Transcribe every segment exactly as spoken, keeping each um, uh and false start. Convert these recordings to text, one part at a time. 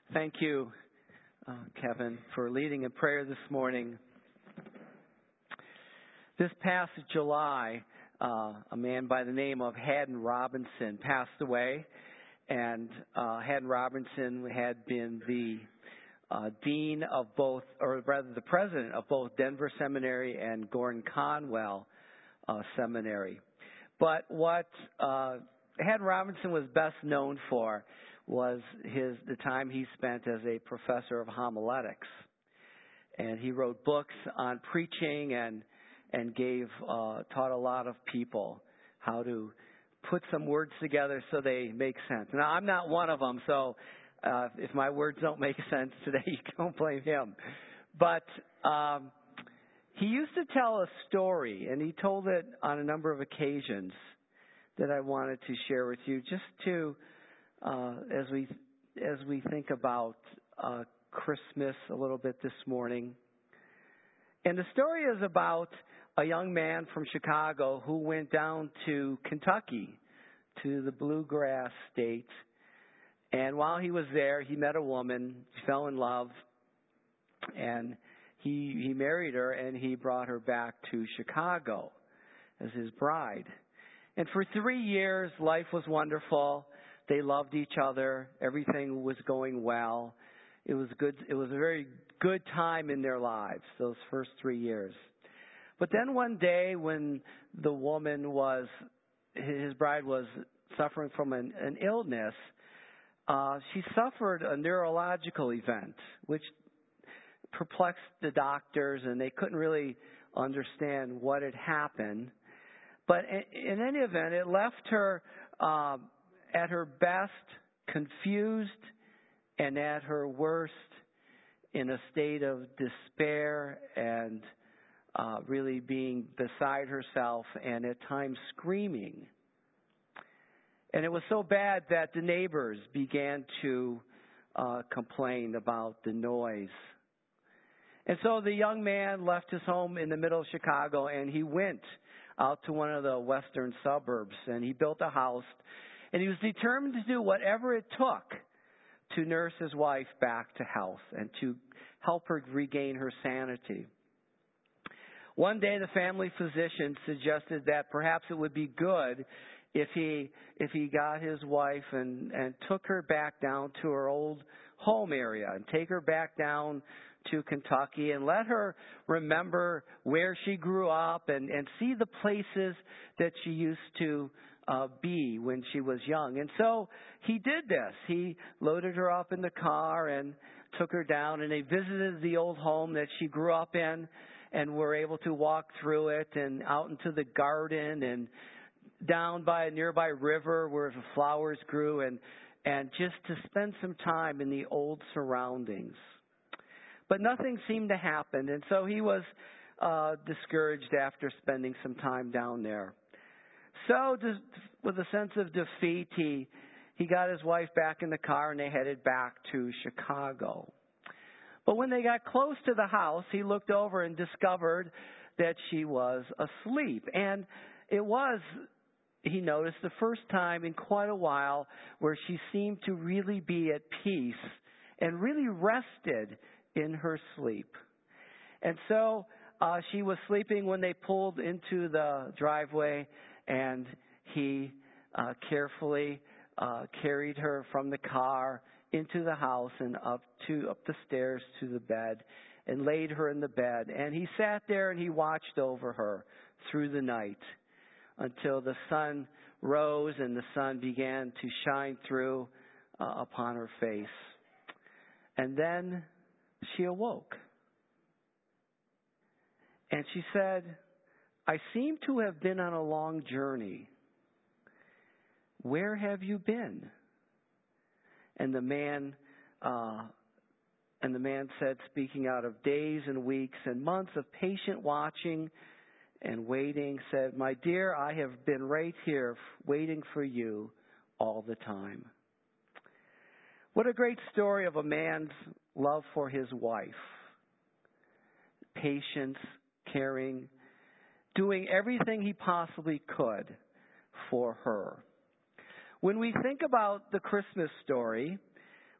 Thank you, uh, Kevin, for leading in prayer this morning. This past July, uh, a man by the name of Haddon Robinson passed away, and uh, Haddon Robinson had been the uh, dean of both, or rather the president of both Denver Seminary and Gordon Conwell uh, Seminary. But what uh, Haddon Robinson was best known for was his the time he spent as a professor of homiletics, and he wrote books on preaching and and gave uh, taught a lot of people how to put some words together so they make sense. Now, I'm not one of them, so uh, if my words don't make sense today, you don't blame him. But um, he used to tell a story, and he told it on a number of occasions that I wanted to share with you, just to Uh, as we as we think about uh, Christmas a little bit this morning. And the story is about a young man from Chicago who went down to Kentucky, to the bluegrass state. And while he was there, he met a woman, fell in love, and he he married her, and he brought her back to Chicago as his bride. And for three years, life was wonderful. They loved each other. Everything was going well. It was good. It was a very good time in their lives, those first three years. But then one day when the woman was, his bride was suffering from an, an illness, uh, she suffered a neurological event, which perplexed the doctors, and they couldn't really understand what had happened. But in, in any event, it left her uh, at her best confused, and at her worst in a state of despair and uh, really being beside herself, and at times screaming. And it was so bad that the neighbors began to uh, complain about the noise. And so the young man left his home in the middle of Chicago, and he went out to one of the western suburbs, and he built a house. And he was determined to do whatever it took to nurse his wife back to health and to help her regain her sanity. One day the family physician suggested that perhaps it would be good if he if he got his wife and, and took her back down to her old home area and take her back down to Kentucky and let her remember where she grew up and, and see the places that she used to uh, be when she was young. And so he did this. He loaded her up in the car and took her down, and they visited the old home that she grew up in and were able to walk through it and out into the garden and down by a nearby river where the flowers grew, and, and just to spend some time in the old surroundings. But nothing seemed to happen, and so he was uh, discouraged after spending some time down there. So, just with a sense of defeat, he he got his wife back in the car, and they headed back to Chicago. But when they got close to the house, he looked over and discovered that she was asleep. And it was, he noticed, the first time in quite a while where she seemed to really be at peace and really rested in her sleep. And so uh, she was sleeping when they pulled into the driveway, and he uh, carefully uh, carried her from the car into the house and up to up the stairs to the bed and laid her in the bed. And he sat there and he watched over her through the night until the sun rose and the sun began to shine through uh, upon her face. And then she awoke. And she said, "I seem to have been on a long journey. Where have you been?" And the man, uh, and the man said, speaking out of days and weeks and months of patient watching and waiting, said, "My dear, I have been right here waiting for you all the time." What a great story of a man's love for his wife. Patience, caring, doing everything he possibly could for her. When we think about the Christmas story,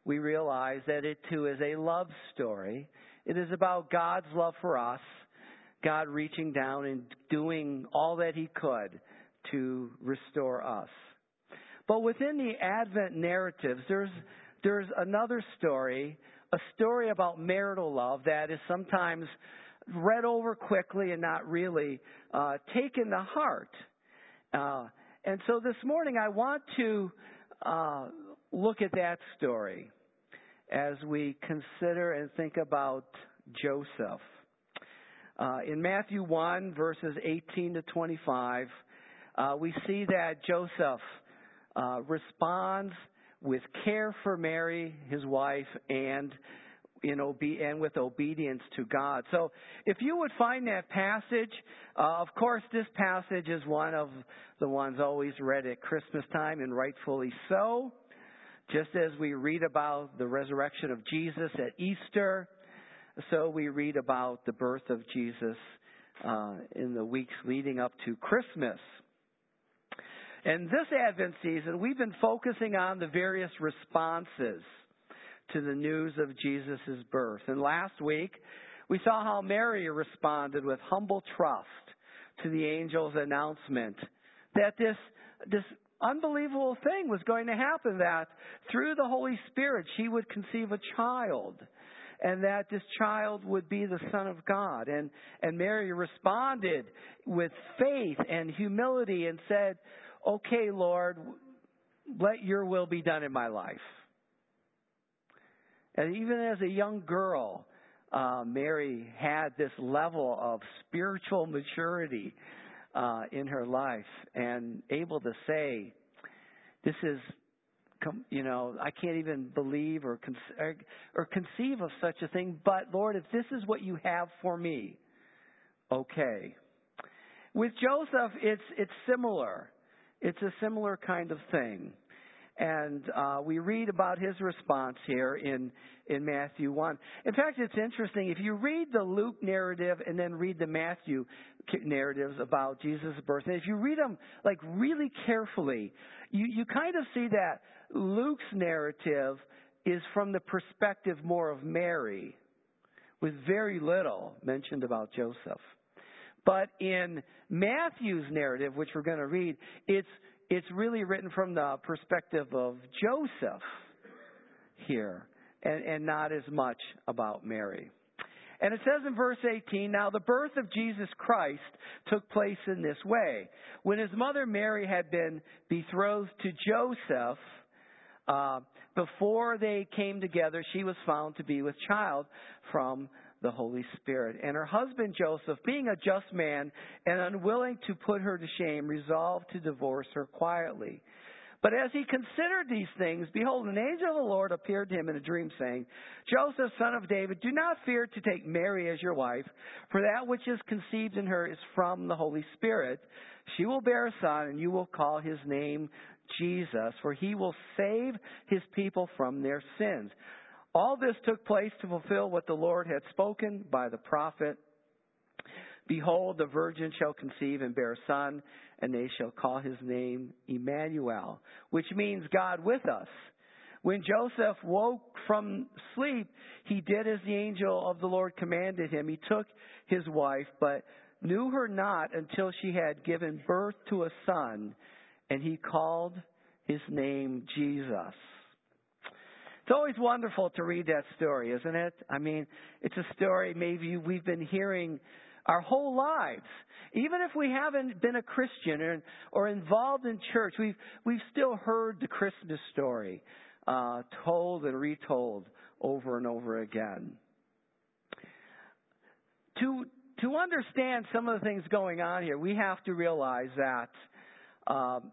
we realize that it too is a love story. It is about God's love for us, God reaching down and doing all that He could to restore us. But within the Advent narratives, there's there's another story, a story about marital love that is sometimes read over quickly and not really uh, taken to heart. Uh, and so this morning I want to uh, look at that story as we consider and think about Joseph. Uh, in Matthew one, verses eighteen to twenty-five, uh, we see that Joseph uh, responds with care for Mary, his wife, and in obe- and with obedience to God. So if you would find that passage, uh, of course this passage is one of the ones always read at Christmas time, and rightfully so. Just as we read about the resurrection of Jesus at Easter, so we read about the birth of Jesus uh, in the weeks leading up to Christmas. And this Advent season, we've been focusing on the various responses to the news of Jesus' birth. And last week, we saw how Mary responded with humble trust to the angel's announcement that this, this unbelievable thing was going to happen, that through the Holy Spirit she would conceive a child, and that this child would be the Son of God. And, and Mary responded with faith and humility and said, "Okay, Lord, let your will be done in my life." And even as a young girl, uh, Mary had this level of spiritual maturity uh, in her life and able to say, this is, you know, I can't even believe or, con- or conceive of such a thing, but Lord, if this is what you have for me, okay. With Joseph, it's it's similar. It's a similar kind of thing. And uh, we read about his response here in, in Matthew one. In fact, it's interesting. If you read the Luke narrative and then read the Matthew narratives about Jesus' birth, and if you read them like really carefully, you, you kind of see that Luke's narrative is from the perspective more of Mary, with very little mentioned about Joseph. But in Matthew's narrative, which we're going to read, it's It's really written from the perspective of Joseph here, and, and not as much about Mary. And it says in verse eighteen, "Now the birth of Jesus Christ took place in this way. When his mother Mary had been betrothed to Joseph, uh, before they came together, she was found to be with child from the Holy Spirit. And her husband Joseph, being a just man and unwilling to put her to shame, resolved to divorce her quietly. But as he considered these things, behold, an angel of the Lord appeared to him in a dream, saying, Joseph, son of David, do not fear to take Mary as your wife, for that which is conceived in her is from the Holy Spirit. She will bear a son, and you will call his name Jesus, for he will save his people from their sins. All this took place to fulfill what the Lord had spoken by the prophet. Behold, the virgin shall conceive and bear a son, and they shall call his name Emmanuel, which means God with us. When Joseph woke from sleep, he did as the angel of the Lord commanded him. He took his wife, but knew her not until she had given birth to a son, and he called his name Jesus. It's always wonderful to read that story, isn't it? I mean, it's a story maybe we've been hearing our whole lives. Even if we haven't been a Christian or, or involved in church, we've we've still heard the Christmas story uh, told and retold over and over again. To to understand some of the things going on here, we have to realize that um,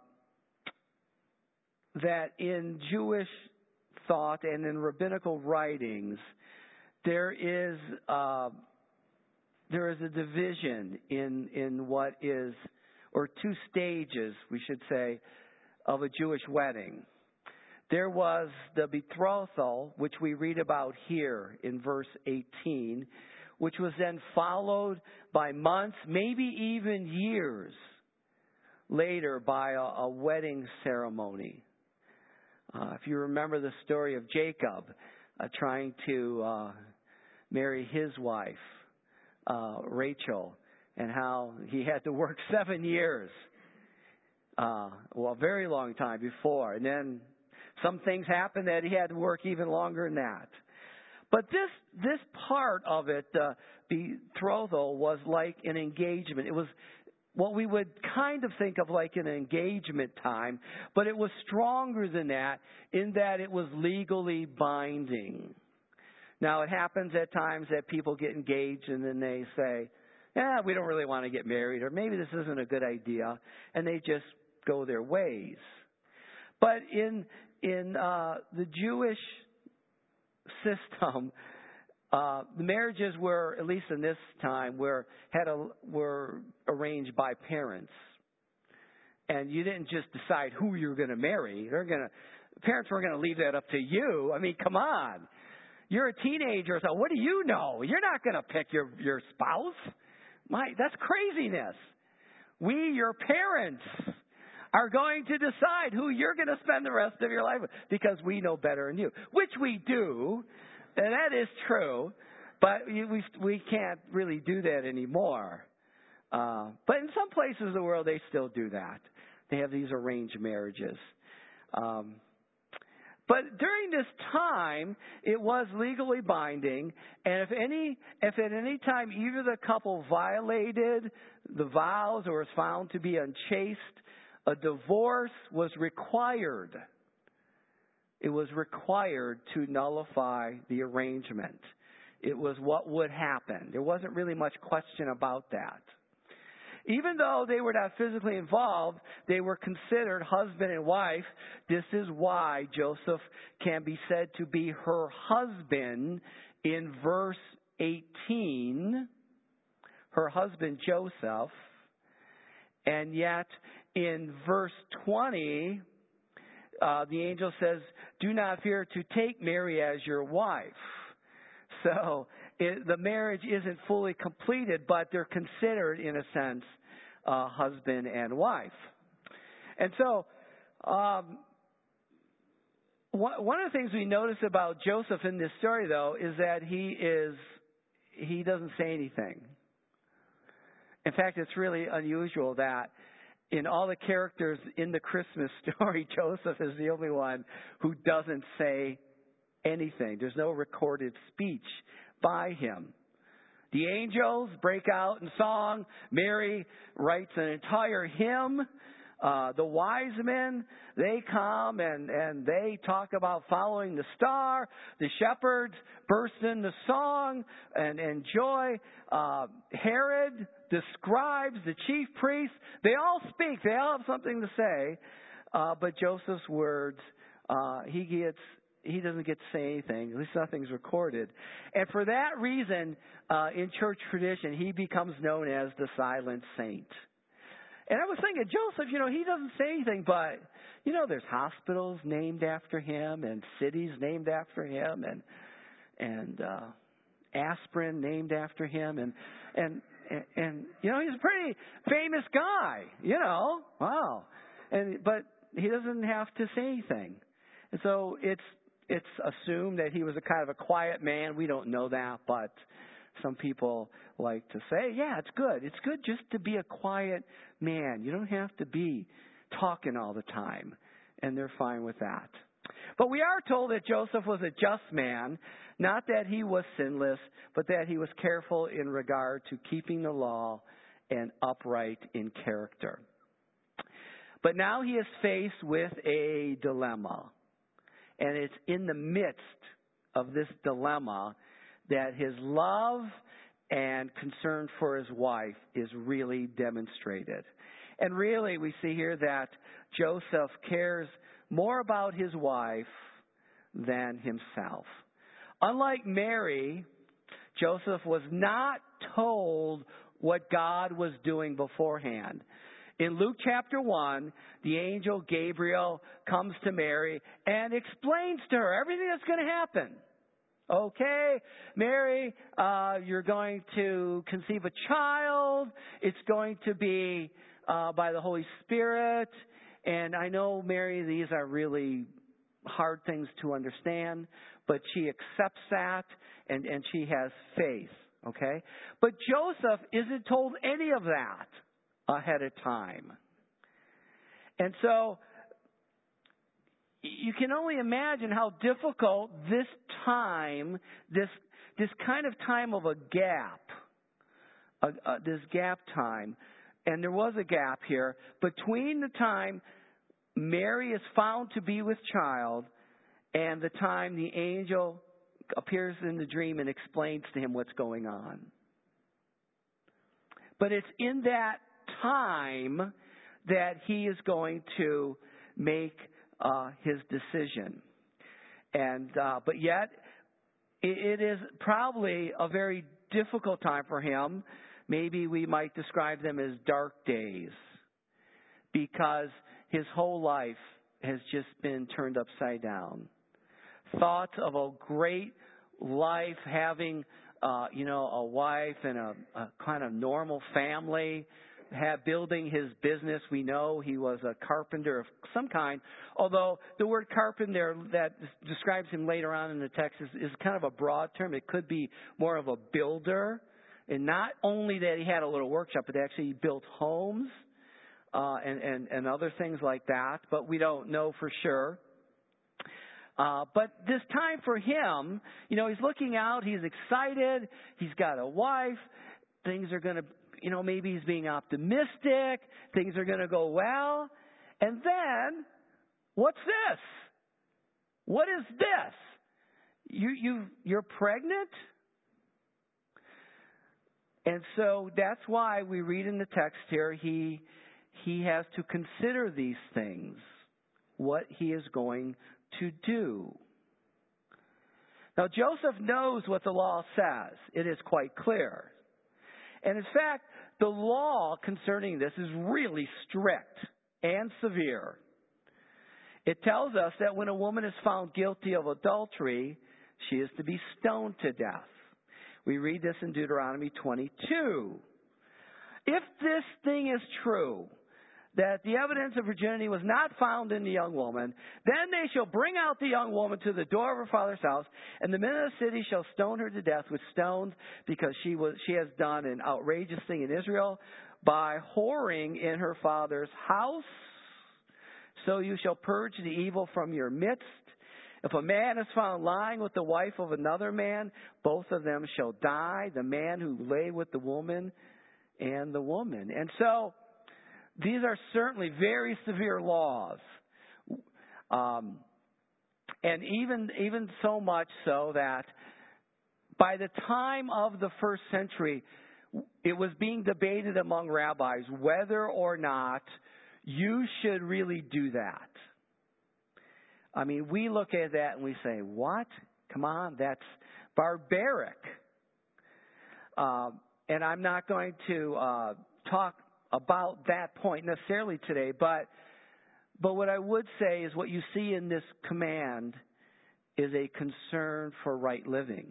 that in Jewish thought and in rabbinical writings, there is uh, there is a division in in what is, or two stages, we should say, of a Jewish wedding. There was the betrothal, which we read about here in verse eighteen, which was then followed by months, maybe even years later, by a, a wedding ceremony. Uh, if you remember the story of Jacob uh, trying to uh, marry his wife, uh, Rachel, and how he had to work seven years, uh, well, a very long time before. And then some things happened that he had to work even longer than that. But this this part of it, uh, betrothal, was like an engagement. It was what we would kind of think of like an engagement time, but it was stronger than that in that it was legally binding. Now, it happens at times that people get engaged and then they say, yeah, we don't really want to get married, or maybe this isn't a good idea, and they just go their ways. But in in uh, the Jewish system, uh, the marriages were, at least in this time, were had a, were arranged by parents, and you didn't just decide who you were going to marry. They're going to parents weren't going to leave that up to you. I mean, come on, you're a teenager, so what do you know? You're not going to pick your your spouse. My, that's craziness. We, your parents, are going to decide who you're going to spend the rest of your life with because we know better than you, which we do, and that is true, but we we can't really do that anymore. Uh, but in some places of the world, they still do that. They have these arranged marriages. Um, but during this time, it was legally binding, and if any, if at any time either the couple violated the vows or was found to be unchaste, a divorce was required. It was required to nullify the arrangement. It was what would happen. There wasn't really much question about that. Even though they were not physically involved, they were considered husband and wife. This is why Joseph can be said to be her husband in verse eighteen. Her husband Joseph. And yet in verse twenty, uh, the angel says, do not fear to take Mary as your wife. So it, the marriage isn't fully completed, but they're considered, in a sense, uh, husband and wife. And so um, one of the things we notice about Joseph in this story, though, is that he is he doesn't say anything. In fact, it's really unusual that in all the characters in the Christmas story, Joseph is the only one who doesn't say anything. There's no recorded speech by him. The angels break out in song. Mary writes an entire hymn. Uh, the wise men, they come and, and they talk about following the star. The shepherds burst into song and, and joy. Uh, Herod, the scribes, the chief priests, they all speak. They all have something to say. Uh, but Joseph's words, uh, he gets, he doesn't get to say anything. At least nothing's recorded. And for that reason, uh, in church tradition, he becomes known as the silent saint. And I was thinking, Joseph, you know, he doesn't say anything, but, you know, there's hospitals named after him and cities named after him and, and, uh, aspirin named after him. And, and, and, and, you know, he's a pretty famous guy, you know, wow. And, but he doesn't have to say anything. And so it's, it's assumed that he was a kind of a quiet man. We don't know that, but some people like to say, yeah, it's good. It's good just to be a quiet man. You don't have to be talking all the time. And they're fine with that. But we are told that Joseph was a just man, not that he was sinless, but that he was careful in regard to keeping the law and upright in character. But now he is faced with a dilemma. And it's in the midst of this dilemma that his love and concern for his wife is really demonstrated. And really, we see here that Joseph cares more about his wife than himself. Unlike Mary, Joseph was not told what God was doing beforehand. In Luke chapter one, the angel Gabriel comes to Mary and explains to her everything that's going to happen. Okay, Mary, uh, you're going to conceive a child. It's going to be uh, by the Holy Spirit. And I know, Mary, these are really hard things to understand, but she accepts that and, and she has faith. Okay? But Joseph isn't told any of that ahead of time. And so you can only imagine how difficult this time, this this kind of time of a gap, uh, uh, this gap time, and there was a gap here, between the time Mary is found to be with child and the time the angel appears in the dream and explains to him what's going on. But it's in that time that he is going to make uh, his decision. And uh, but yet, it, it is probably a very difficult time for him. Maybe we might describe them as dark days, because his whole life has just been turned upside down. Thoughts of a great life, having, uh, you know, a wife and a, a kind of normal family, have, building his business. We know he was a carpenter of some kind, although the word carpenter that describes him later on in the text is, is kind of a broad term. It could be more of a builder. And not only that he had a little workshop, but actually he built homes uh, and, and, and other things like that. But we don't know for sure. Uh, but this time for him, you know, he's looking out, he's excited, he's got a wife, things are going to, you know, maybe he's being optimistic, things are going to go well. And then, what's this? What is this? You, you, you're pregnant? And so that's why we read in the text here, he, he has to consider these things, what he is going to do. Now, Joseph knows what the law says. It is quite clear. And in fact, the law concerning this is really strict and severe. It tells us that when a woman is found guilty of adultery, she is to be stoned to death. We read this in Deuteronomy twenty-two. If this thing is true, that the evidence of virginity was not found in the young woman, then they shall bring out the young woman to the door of her father's house, and the men of the city shall stone her to death with stones, because she was she has done an outrageous thing in Israel by whoring in her father's house. So you shall purge the evil from your midst. If a man is found lying with the wife of another man, both of them shall die, the man who lay with the woman and the woman. And so these are certainly very severe laws. Um, and even, even so much so that by the time of the first century, it was being debated among rabbis whether or not you should really do that. I mean, we look at that and we say, what? Come on, that's barbaric. Uh, and I'm not going to uh, talk about that point necessarily today, but but what I would say is what you see in this command is a concern for right living,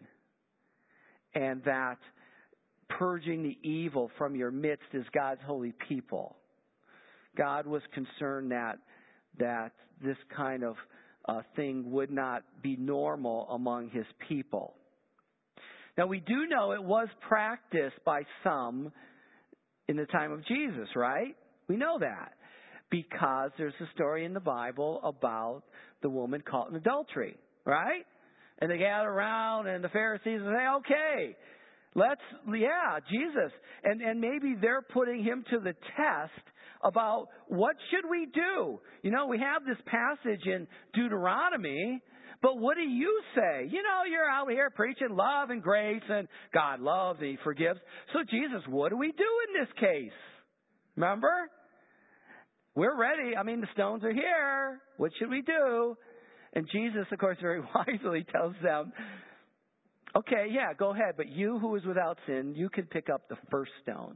and that purging the evil from your midst is God's holy people. God was concerned that that this kind of uh, thing would not be normal among his people. Now, we do know it was practiced by some in the time of Jesus, right? We know that because there's a story in the Bible about the woman caught in adultery, right? And they gather around and the Pharisees say, okay, let's, yeah, Jesus. And, and maybe they're putting him to the test about what should we do? You know, we have this passage in Deuteronomy, but what do you say? You know, you're out here preaching love and grace and God loves and he forgives. So Jesus, what do we do in this case? Remember? We're ready. I mean, the stones are here. What should we do? And Jesus, of course, very wisely tells them, okay, yeah, go ahead. But you who is without sin, you can pick up the first stone.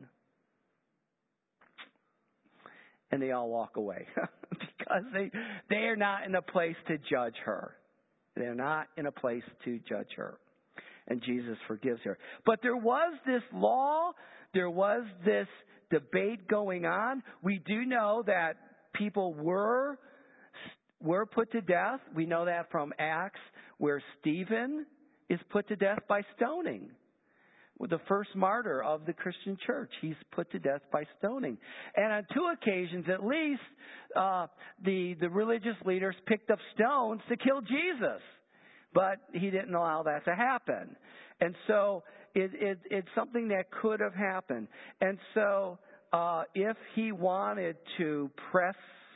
And they all walk away because they, they are not in a place to judge her. They're not in a place to judge her. And Jesus forgives her. But there was this law. There was this debate going on. We do know that people were were put to death. We know that from Acts, where Stephen is put to death by stoning. The first martyr of the Christian church. He's put to death by stoning. And on two occasions at least, uh, the, the religious leaders picked up stones to kill Jesus. But he didn't allow that to happen. And so it, it, it's something that could have happened. And so uh, if he wanted to press,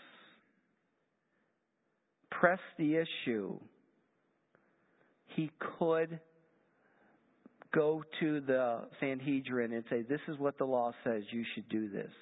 press the issue, he could go to the Sanhedrin and say, this is what the law says, you should do this.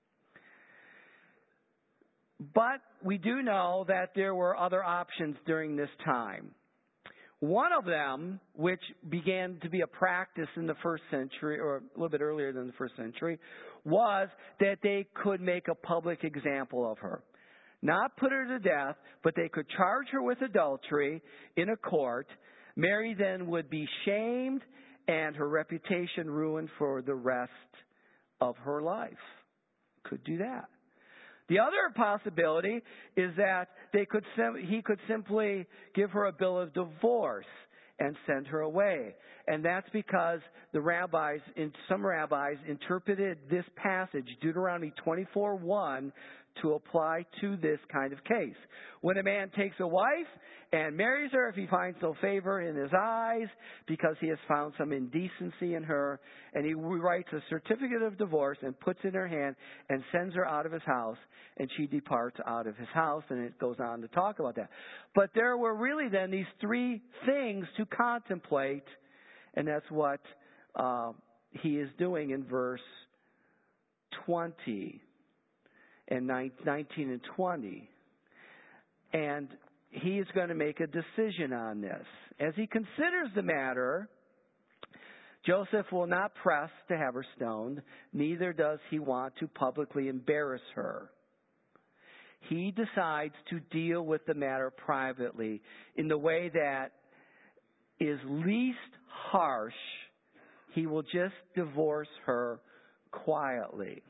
But we do know that there were other options during this time. One of them, which began to be a practice in the first century, or a little bit earlier than the first century, was that they could make a public example of her. Not put her to death, but they could charge her with adultery in a court. Mary then would be shamed and her reputation ruined for the rest of her life. Could do that. The other possibility is that they could sim- he could simply give her a bill of divorce and send her away. And that's because the rabbis, in, some rabbis interpreted this passage, Deuteronomy twenty-four one, to apply to this kind of case. When a man takes a wife and marries her, if he finds no favor in his eyes because he has found some indecency in her, and he writes a certificate of divorce and puts it in her hand and sends her out of his house, and she departs out of his house, and it goes on to talk about that. But there were really then these three things to contemplate, and that's what uh, he is doing in verse twenty. And nineteen and twenty. And he is going to make a decision on this. As he considers the matter, Joseph will not press to have her stoned, neither does he want to publicly embarrass her. He decides to deal with the matter privately in the way that is least harsh. He will just divorce her quietly.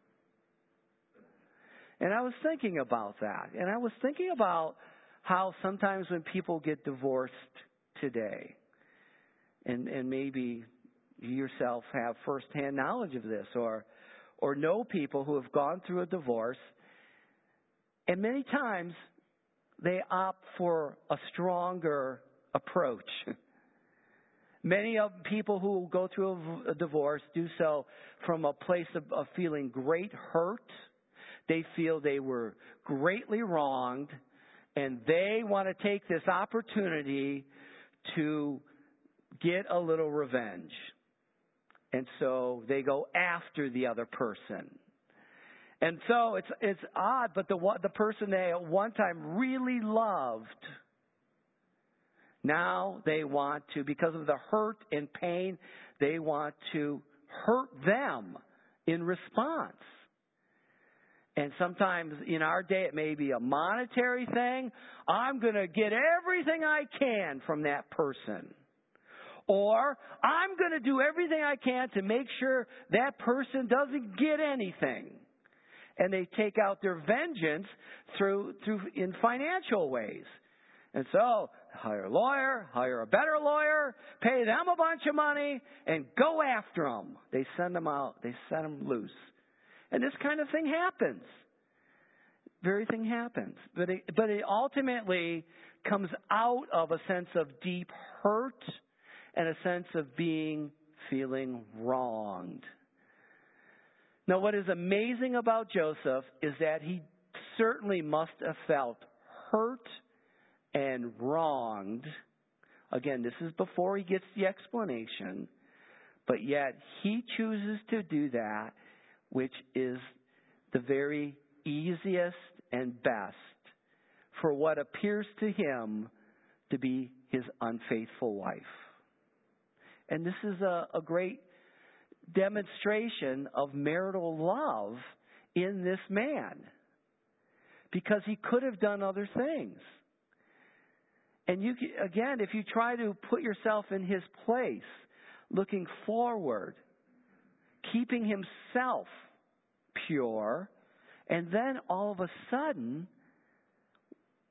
And I was thinking about that. And I was thinking about how sometimes when people get divorced today, and, and maybe you yourself have firsthand knowledge of this, or or know people who have gone through a divorce, and many times they opt for a stronger approach. Many of people who go through a, a divorce do so from a place of, of feeling great hurt. They feel they were greatly wronged, and they want to take this opportunity to get a little revenge. And so they go after the other person. And so it's it's odd, but the the person they at one time really loved, now they want to, because of the hurt and pain, they want to hurt them in response. And sometimes in our day it may be a monetary thing. I'm going to get everything I can from that person. Or I'm going to do everything I can to make sure that person doesn't get anything. And they take out their vengeance through through in financial ways. And so, hire a lawyer, hire a better lawyer, pay them a bunch of money, and go after them. They send them out. They send them loose. And this kind of thing happens. Very thing happens. But it, but it ultimately comes out of a sense of deep hurt and a sense of being, feeling wronged. Now, what is amazing about Joseph is that he certainly must have felt hurt and wronged. Again, this is before he gets the explanation. But yet, he chooses to do that, which is the very easiest and best for what appears to him to be his unfaithful wife. And this is a, a great demonstration of marital love in this man, because he could have done other things. And you, again, if you try to put yourself in his place, looking forward, keeping himself pure, and then all of a sudden,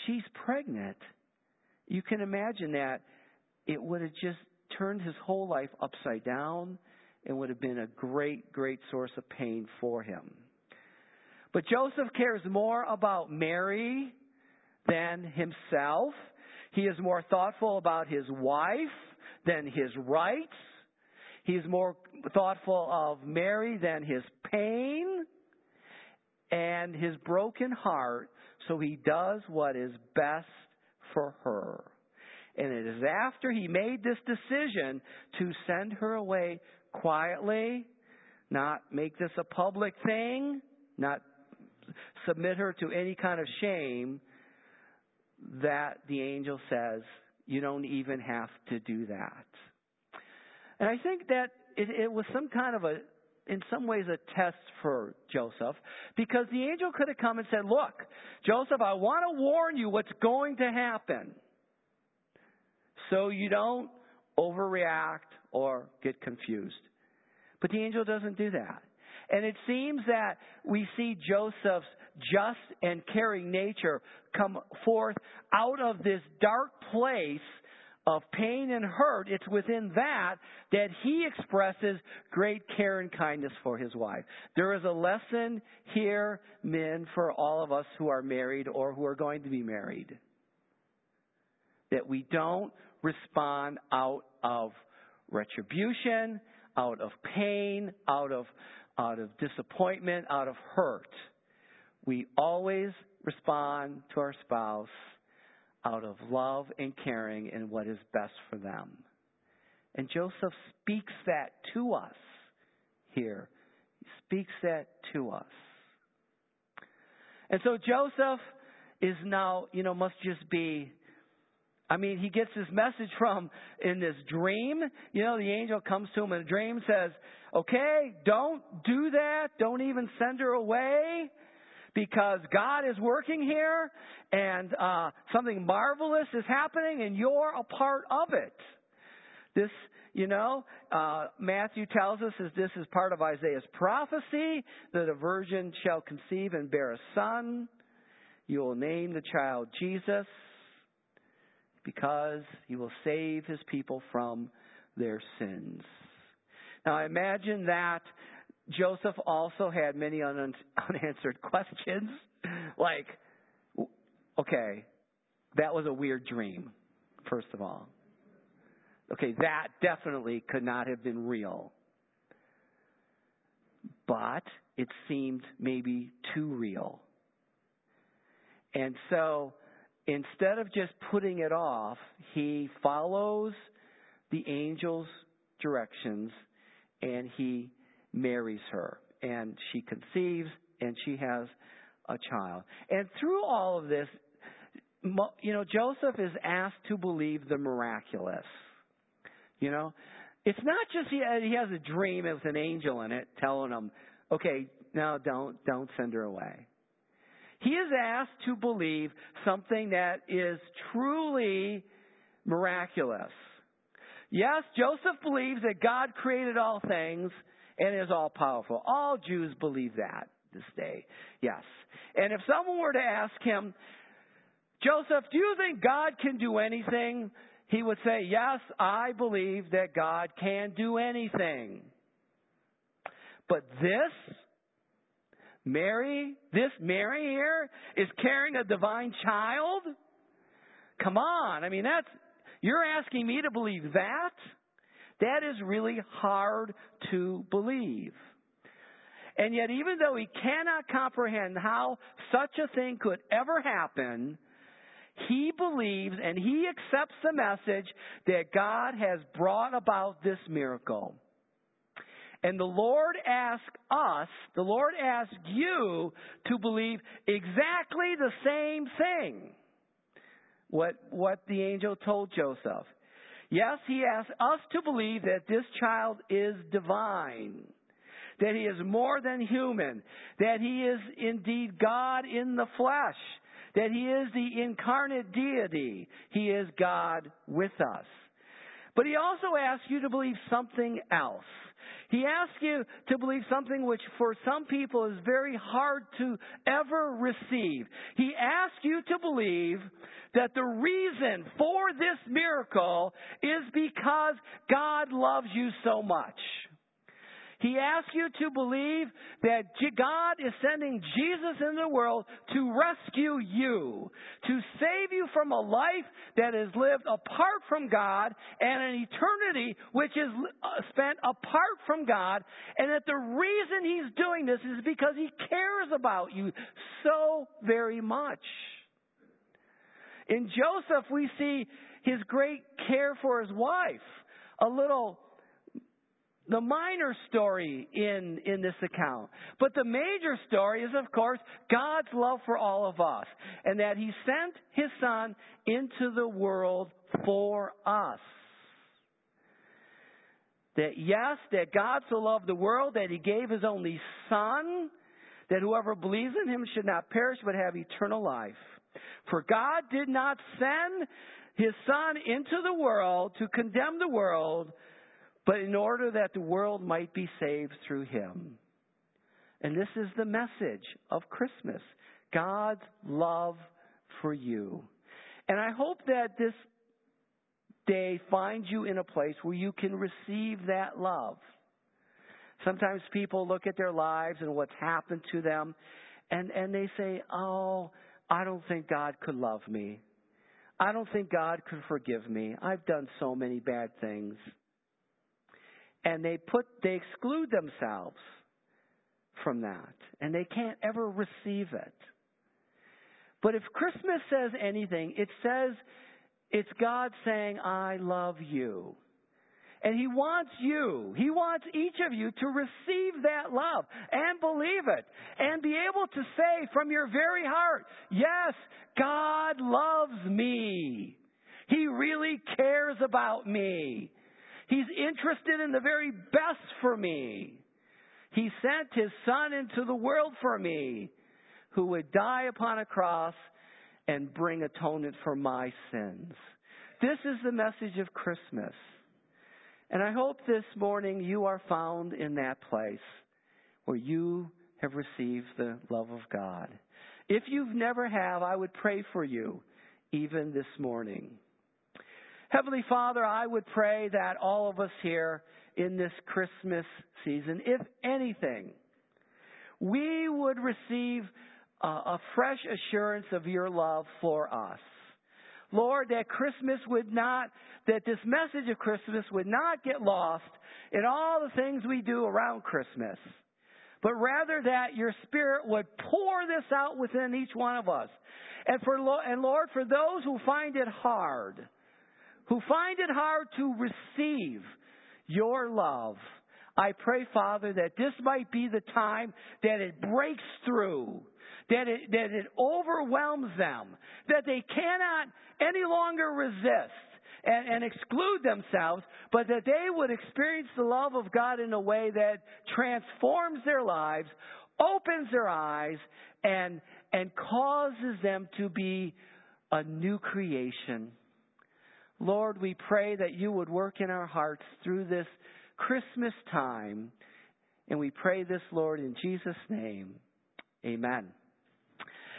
she's pregnant, you can imagine that it would have just turned his whole life upside down and would have been a great, great source of pain for him. But Joseph cares more about Mary than himself. He is more thoughtful about his wife than his rights. He's more thoughtful of Mary than his pain and his broken heart, so he does what is best for her. And it is after he made this decision to send her away quietly, not make this a public thing, not submit her to any kind of shame, that the angel says, you don't even have to do that. And I think that it, it was some kind of a, in some ways, a test for Joseph, because the angel could have come and said, look, Joseph, I want to warn you what's going to happen, so you don't overreact or get confused. But the angel doesn't do that. And it seems that we see Joseph's just and caring nature come forth out of this dark place of pain and hurt. It's within that that he expresses great care and kindness for his wife. There is a lesson here, men, for all of us who are married or who are going to be married, that we don't respond out of retribution, out of pain, out of out of disappointment, out of hurt. We always respond to our spouse out of love and caring and what is best for them. And Joseph speaks that to us here. He speaks that to us. And so Joseph is now, you know, must just be, I mean, he gets this message from, in this dream. You know, the angel comes to him in a dream, says, okay, don't do that. Don't even send her away, because God is working here and uh, something marvelous is happening and you're a part of it. This, you know, uh, Matthew tells us is this is part of Isaiah's prophecy, that a virgin shall conceive and bear a son. You will name the child Jesus, because he will save his people from their sins. Now, I imagine that Joseph also had many un- unanswered questions. Like, okay, that was a weird dream, first of all. Okay, that definitely could not have been real. But it seemed maybe too real. And so, instead of just putting it off, he follows the angel's directions and he marries her. And she conceives and she has a child. And through all of this, you know, Joseph is asked to believe the miraculous. You know, it's not just he, he has a dream with an angel in it telling him, okay, no, don't, don't send her away. He is asked to believe something that is truly miraculous. Yes, Joseph believes that God created all things and is all powerful. All Jews believe that this day. Yes. And if someone were to ask him, Joseph, do you think God can do anything? He would say, yes, I believe that God can do anything. But this Mary, this Mary here is carrying a divine child? Come on. I mean, that's, you're asking me to believe that? That is really hard to believe. And yet, even though he cannot comprehend how such a thing could ever happen, he believes and he accepts the message that God has brought about this miracle. And the Lord asks us, the Lord asks you to believe exactly the same thing. What, what the angel told Joseph. Yes, he asks us to believe that this child is divine, that he is more than human, that he is indeed God in the flesh, that he is the incarnate deity. He is God with us. But he also asks you to believe something else. He asks you to believe something which for some people is very hard to ever receive. He asks you to believe that the reason for this miracle is because God loves you so much. He asks you to believe that God is sending Jesus into the world to rescue you, to save you from a life that is lived apart from God and an eternity which is spent apart from God, and that the reason He's doing this is because He cares about you so very much. In Joseph, we see his great care for his wife. A little The minor story in, in this account. But the major story is, of course, God's love for all of us. And that He sent His Son into the world for us. That yes, that God so loved the world that He gave His only Son, that whoever believes in Him should not perish but have eternal life. For God did not send His Son into the world to condemn the world, but in order that the world might be saved through Him. And this is the message of Christmas. God's love for you. And I hope that this day finds you in a place where you can receive that love. Sometimes people look at their lives and what's happened to them, and, and they say, oh, I don't think God could love me. I don't think God could forgive me. I've done so many bad things. And they put, they exclude themselves from that. And they can't ever receive it. But if Christmas says anything, it says it's God saying, I love you. And He wants you, He wants each of you to receive that love and believe it. And be able to say from your very heart, yes, God loves me. He really cares about me. He's interested in the very best for me. He sent His Son into the world for me, who would die upon a cross and bring atonement for my sins. This is the message of Christmas. And I hope this morning you are found in that place where you have received the love of God. If you've never have, I would pray for you even this morning. Heavenly Father, I would pray that all of us here in this Christmas season, if anything, we would receive a, a fresh assurance of your love for us. Lord, that Christmas would not, that this message of Christmas would not get lost in all the things we do around Christmas, but rather that your Spirit would pour this out within each one of us. And for and Lord, for those who find it hard, who find it hard to receive your love, I pray, Father, that this might be the time that it breaks through, that it, that it overwhelms them, that they cannot any longer resist and, and exclude themselves, but that they would experience the love of God in a way that transforms their lives, opens their eyes, and, and causes them to be a new creation. Lord, we pray that you would work in our hearts through this Christmas time. And we pray this, Lord, in Jesus' name. Amen.